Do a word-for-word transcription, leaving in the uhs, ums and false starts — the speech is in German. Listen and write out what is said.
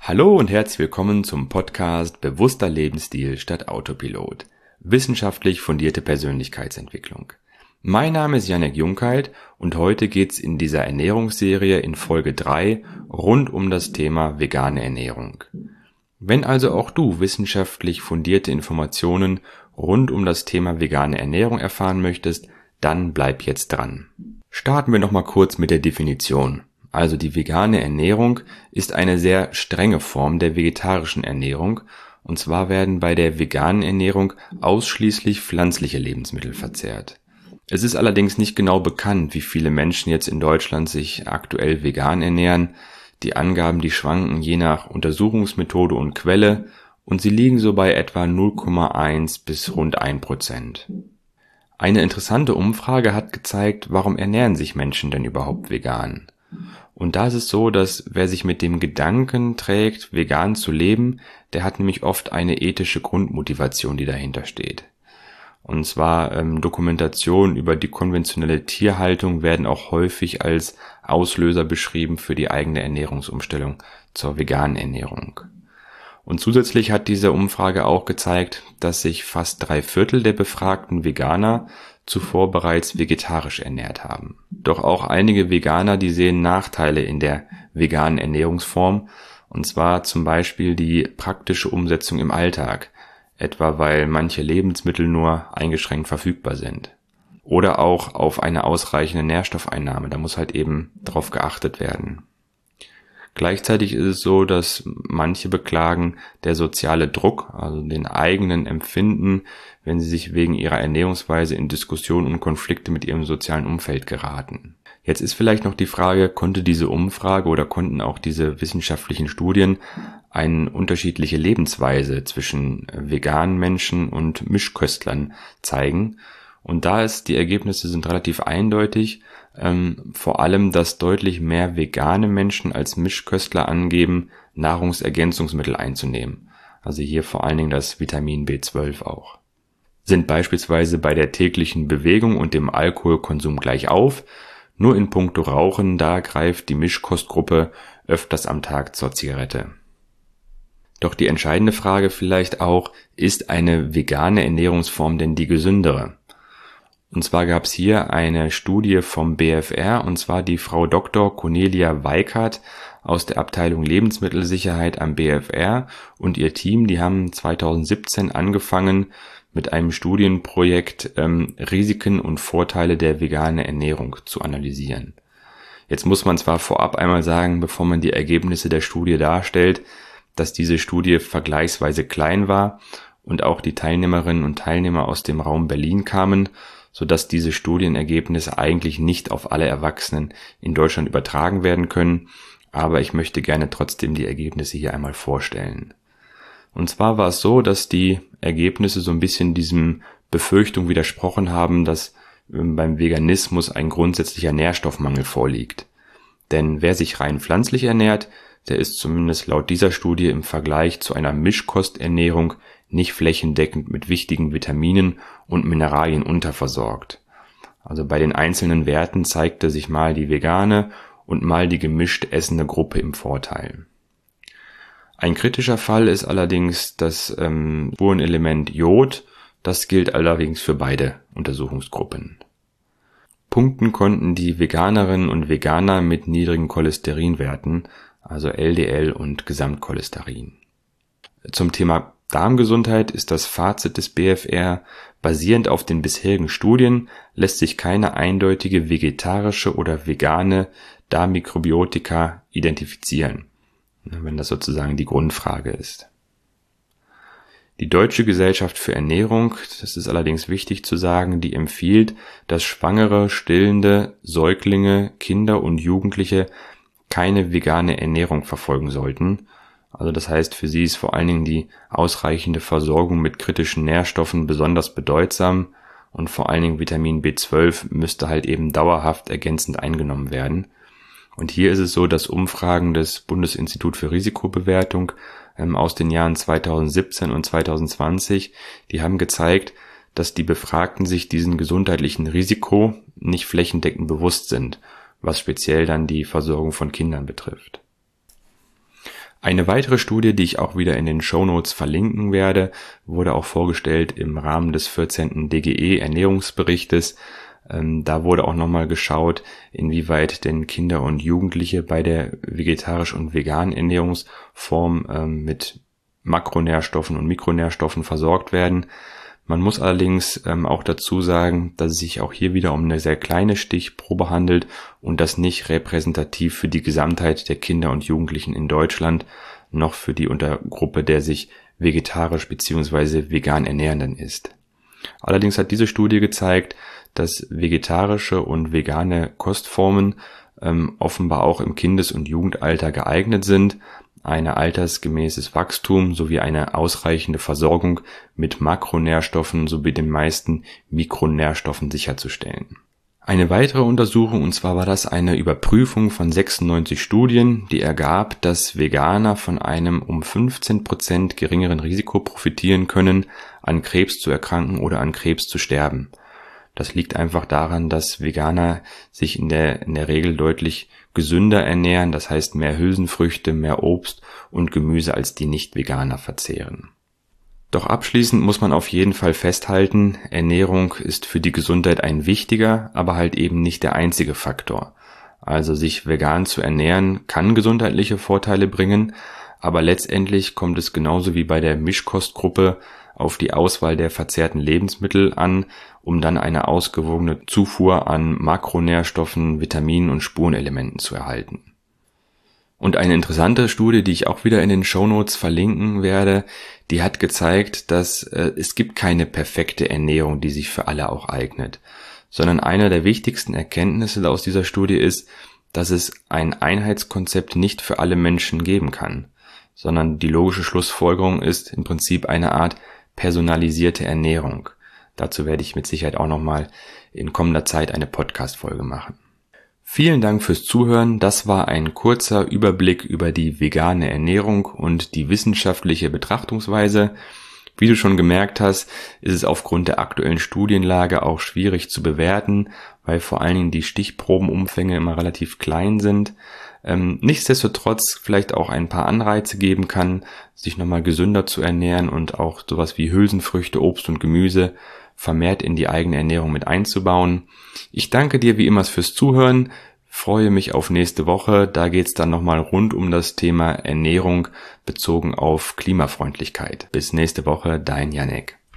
Hallo und herzlich willkommen zum Podcast Bewusster Lebensstil statt Autopilot. Wissenschaftlich fundierte Persönlichkeitsentwicklung. Mein Name ist Janek Junkheit und heute geht's in dieser Ernährungsserie in Folge drei rund um das Thema vegane Ernährung. Wenn also auch du wissenschaftlich fundierte Informationen rund um das Thema vegane Ernährung erfahren möchtest, dann bleib jetzt dran. Starten wir nochmal kurz mit der Definition. Also die vegane Ernährung ist eine sehr strenge Form der vegetarischen Ernährung, und zwar werden bei der veganen Ernährung ausschließlich pflanzliche Lebensmittel verzehrt. Es ist allerdings nicht genau bekannt, wie viele Menschen jetzt in Deutschland sich aktuell vegan ernähren. Die Angaben, die schwanken je nach Untersuchungsmethode und Quelle und sie liegen so bei etwa null Komma eins bis rund ein Prozent. Eine interessante Umfrage hat gezeigt, warum ernähren sich Menschen denn überhaupt vegan? Und da ist es so, dass wer sich mit dem Gedanken trägt, vegan zu leben, der hat nämlich oft eine ethische Grundmotivation, die dahinter steht. Und zwar ähm, Dokumentationen über die konventionelle Tierhaltung werden auch häufig als Auslöser beschrieben für die eigene Ernährungsumstellung zur veganen Ernährung. Und zusätzlich hat diese Umfrage auch gezeigt, dass sich fast drei Viertel der befragten Veganer zuvor bereits vegetarisch ernährt haben. Doch auch einige Veganer, die sehen Nachteile in der veganen Ernährungsform, und zwar zum Beispiel die praktische Umsetzung im Alltag, etwa weil manche Lebensmittel nur eingeschränkt verfügbar sind. Oder auch auf eine ausreichende Nährstoffeinnahme, da muss halt eben drauf geachtet werden. Gleichzeitig ist es so, dass manche beklagen, der soziale Druck, also den eigenen Empfinden, wenn sie sich wegen ihrer Ernährungsweise in Diskussionen und Konflikte mit ihrem sozialen Umfeld geraten. Jetzt ist vielleicht noch die Frage, konnte diese Umfrage oder konnten auch diese wissenschaftlichen Studien eine unterschiedliche Lebensweise zwischen veganen Menschen und Mischköstlern zeigen? Und da ist, die Ergebnisse sind relativ eindeutig, ähm, vor allem, dass deutlich mehr vegane Menschen als Mischköstler angeben, Nahrungsergänzungsmittel einzunehmen. Also hier vor allen Dingen das Vitamin B zwölf auch. Sind beispielsweise bei der täglichen Bewegung und dem Alkoholkonsum gleich auf, nur in puncto Rauchen, da greift die Mischkostgruppe öfters am Tag zur Zigarette. Doch die entscheidende Frage vielleicht auch, ist eine vegane Ernährungsform denn die gesündere? Und zwar gab es hier eine Studie vom B F R, und zwar die Frau Doktor Cornelia Weikart aus der Abteilung Lebensmittelsicherheit am B F R und ihr Team, die haben zweitausendsiebzehn angefangen mit einem Studienprojekt ähm, Risiken und Vorteile der veganen Ernährung zu analysieren. Jetzt muss man zwar vorab einmal sagen, bevor man die Ergebnisse der Studie darstellt, dass diese Studie vergleichsweise klein war und auch die Teilnehmerinnen und Teilnehmer aus dem Raum Berlin kamen, sodass diese Studienergebnisse eigentlich nicht auf alle Erwachsenen in Deutschland übertragen werden können, aber ich möchte gerne trotzdem die Ergebnisse hier einmal vorstellen. Und zwar war es so, dass die Ergebnisse so ein bisschen diesem Befürchtung widersprochen haben, dass beim Veganismus ein grundsätzlicher Nährstoffmangel vorliegt. Denn wer sich rein pflanzlich ernährt, der ist zumindest laut dieser Studie im Vergleich zu einer Mischkosternährung nicht flächendeckend mit wichtigen Vitaminen und Mineralien unterversorgt. Also bei den einzelnen Werten zeigte sich mal die vegane und mal die gemischt essende Gruppe im Vorteil. Ein kritischer Fall ist allerdings das ähm, Spurenelement Jod. Das gilt allerdings für beide Untersuchungsgruppen. Punkten konnten die Veganerinnen und Veganer mit niedrigen Cholesterinwerten, also L D L und Gesamtcholesterin. Zum Thema Darmgesundheit ist das Fazit des B F R: Basierend auf den bisherigen Studien lässt sich keine eindeutige vegetarische oder vegane Darmmikrobiotika identifizieren, wenn das sozusagen die Grundfrage ist. Die Deutsche Gesellschaft für Ernährung, das ist allerdings wichtig zu sagen, die empfiehlt, dass Schwangere, Stillende, Säuglinge, Kinder und Jugendliche keine vegane Ernährung verfolgen sollten. Also das heißt, für sie ist vor allen Dingen die ausreichende Versorgung mit kritischen Nährstoffen besonders bedeutsam und vor allen Dingen Vitamin B zwölf müsste halt eben dauerhaft ergänzend eingenommen werden. Und hier ist es so, dass Umfragen des Bundesinstitut für Risikobewertung ähm, aus den Jahren zweitausendsiebzehn und zweitausendzwanzig, die haben gezeigt, dass die Befragten sich diesen gesundheitlichen Risiko nicht flächendeckend bewusst sind, was speziell dann die Versorgung von Kindern betrifft. Eine weitere Studie, die ich auch wieder in den Shownotes verlinken werde, wurde auch vorgestellt im Rahmen des vierzehnten D G E-Ernährungsberichtes. Ähm, da wurde auch nochmal geschaut, inwieweit denn Kinder und Jugendliche bei der vegetarisch- und veganen Ernährungsform ähm, mit Makronährstoffen und Mikronährstoffen versorgt werden. Man muss allerdings ähm, auch dazu sagen, dass es sich auch hier wieder um eine sehr kleine Stichprobe handelt und das nicht repräsentativ für die Gesamtheit der Kinder und Jugendlichen in Deutschland, noch für die Untergruppe der sich vegetarisch bzw. vegan Ernährenden ist. Allerdings hat diese Studie gezeigt, dass vegetarische und vegane Kostformen ähm, offenbar auch im Kindes- und Jugendalter geeignet sind, ein altersgemäßes Wachstum sowie eine ausreichende Versorgung mit Makronährstoffen sowie den meisten Mikronährstoffen sicherzustellen. Eine weitere Untersuchung, und zwar war das eine Überprüfung von sechsundneunzig Studien, die ergab, dass Veganer von einem um fünfzehn Prozent geringeren Risiko profitieren können, an Krebs zu erkranken oder an Krebs zu sterben. Das liegt einfach daran, dass Veganer sich in der, in der Regel deutlich gesünder ernähren, das heißt mehr Hülsenfrüchte, mehr Obst und Gemüse als die Nicht-Veganer verzehren. Doch abschließend muss man auf jeden Fall festhalten, Ernährung ist für die Gesundheit ein wichtiger, aber halt eben nicht der einzige Faktor. Also sich vegan zu ernähren kann gesundheitliche Vorteile bringen, aber letztendlich kommt es genauso wie bei der Mischkostgruppe auf die Auswahl der verzehrten Lebensmittel an, um dann eine ausgewogene Zufuhr an Makronährstoffen, Vitaminen und Spurenelementen zu erhalten. Und eine interessante Studie, die ich auch wieder in den Shownotes verlinken werde, die hat gezeigt, dass äh, es gibt keine perfekte Ernährung, die sich für alle auch eignet, sondern eine der wichtigsten Erkenntnisse aus dieser Studie ist, dass es ein Einheitskonzept nicht für alle Menschen geben kann, sondern die logische Schlussfolgerung ist im Prinzip eine Art personalisierte Ernährung. Dazu werde ich mit Sicherheit auch nochmal in kommender Zeit eine Podcast-Folge machen. Vielen Dank fürs Zuhören. Das war ein kurzer Überblick über die vegane Ernährung und die wissenschaftliche Betrachtungsweise. Wie du schon gemerkt hast, ist es aufgrund der aktuellen Studienlage auch schwierig zu bewerten, weil vor allen Dingen die Stichprobenumfänge immer relativ klein sind. Ähm, nichtsdestotrotz vielleicht auch ein paar Anreize geben kann, sich nochmal gesünder zu ernähren und auch sowas wie Hülsenfrüchte, Obst und Gemüse vermehrt in die eigene Ernährung mit einzubauen. Ich danke dir wie immer fürs Zuhören, freue mich auf nächste Woche, da geht's dann nochmal rund um das Thema Ernährung bezogen auf Klimafreundlichkeit. Bis nächste Woche, dein Jannik.